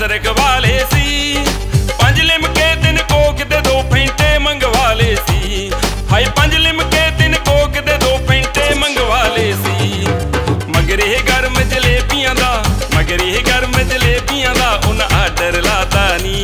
रखवा ले सी। 5 लिमके 3 कोक दे 2 फेंटे मंगवा ले सी। हाय 5 लिमके 3 कोक दे 2 फेंटे मंगवा ले सी। मगर ये गर्म जलेबियां दा, मगर ये गर्म जलेबियां दा उन आर्डर लाता नी।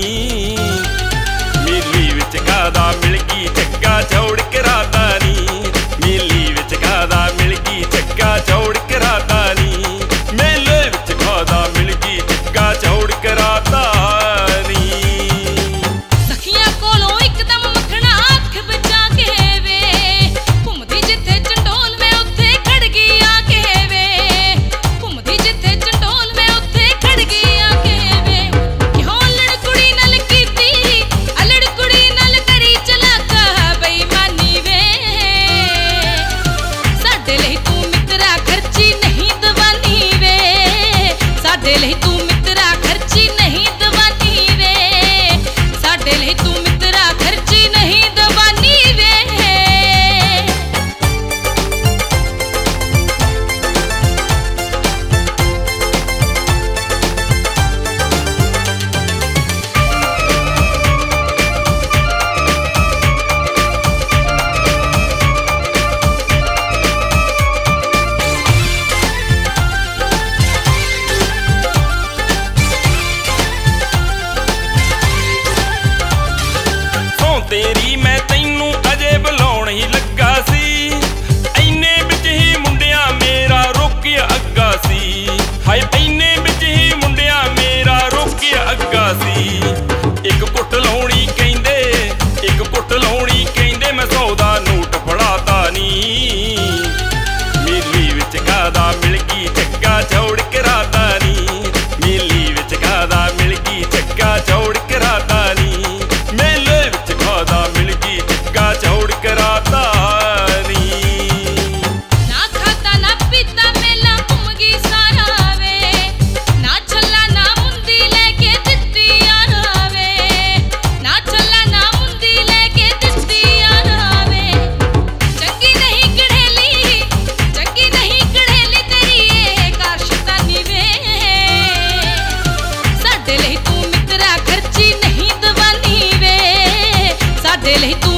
मेली विच खादा मिल गई चक्का चौड़ कराता नी। मेली विच खादा मिल गई चक्का चौड़ कराता नी। मेले विच खादा मिल गई चक्का चौड़ कराता नी। सखियां कोलों एकदम मखना अख बचा के वे, घुमदी जिथे चंडोल मैं उत्थे खड़ गई आके वे। घुमदी जिथे चंडोल मैं उत्थे खड़ गई आके वे। क्यों लड़ कुड़ी नाल कीती, अलड़ कुड़ी नाल करी चलाका बेईमानी वे। साडे लई तू मित्रा खर्ची नहीं दवानी वे। साडे लई तू मित्रा खर्ची नहीं दवानी वे। साडे लई तू मित्रा खर्ची नहीं दवानी वे। ਸੌਂ ਤੇਰੀ ਮੈਂ ਤੈਨੂੰ ਅਜੇ ਬੁਲਾਉਣ ਹੀ ਲੱਗਾ ਸੀ। ਐਨੇ ਵਿੱਚ ਹੀ ਮੁੰਡਿਆਂ ਮੇਰਾ ਰੋਕਿਆ ਅੱਗਾ ਸੀ। ਹਾਏ ਐਨੇ ਵਿੱਚ ਹੀ ਮੁੰਡਿਆਂ ਮੇਰਾ ਰੋਕਿਆ ਅੱਗਾ ਸੀ। ਇੱਕ ਕੁੱਟ ਲਾਉਣੀ ਕਹਿੰਦੇ, ਇੱਕ ਕੁੱਟ ਲਾਉਣੀ ਕਹਿੰਦੇ ਮੈਂ 100 ਦਾ ਨੋਟ ਫੜਾਤਾ ਨੀ। ਮੇਲੀ ਵਿੱਚ ਖਾਦਾ ਮਿਲ ਗਈ ਚੱਕਾ ਚੌੜ ਕਰਾਤਾ ਨੀ। ਮੇਲੀ ਵਿੱਚ ਖਾਦਾ ਮਿਲ ਗਈ ਚੱਕਾ ਚੌੜ ਕਰਾਤਾ ਨੀ। ਮੇਲੇ ਵਿੱਚ ਖਾਦਾ ਮਿਲ ਗਈ ਚੱਕਾ ਚੌੜ ਕਰਾਤਾ ਨੀ। ਨਾ ਖਾਦਾ ਨਾ ਪੀਤਾ ਮੇਲਾ ਘੁੰਮ ਗਈ ਸਾਰਾ ਵੇ। ਨਾ ਛੱਲਾ ਨਾ ਮੁੰਦੀ ਲੈ ਕੇ ਦਿੱਤੀ ਯਾਰਾ ਵੇ। ਨਾ ਛੱਲਾ ਨਾ ਮੁੰਦੀ ਲੈ ਕੇ ਦਿੱਤੀ ਯਾਰਾ ਵੇ। ਚੰਗੀ ਨਹੀਂ ਕੜੇਲੀ, ਚੰਗੀ ਨਹੀਂ ਕੜੇਲੀ ਤੇਰੀ ਇਹ ਕਾਰਸ਼ਤਾਨੀ ਵੇ। ਸਾਡੇ ਲਈ ਤੂੰ ਮਿੱਤਰਾ ਖਰਚੀ ਨਹੀਂ ਦਵਾਨੀ ਵੇ। ਸਾਡੇ ਲਈ ਤੂੰ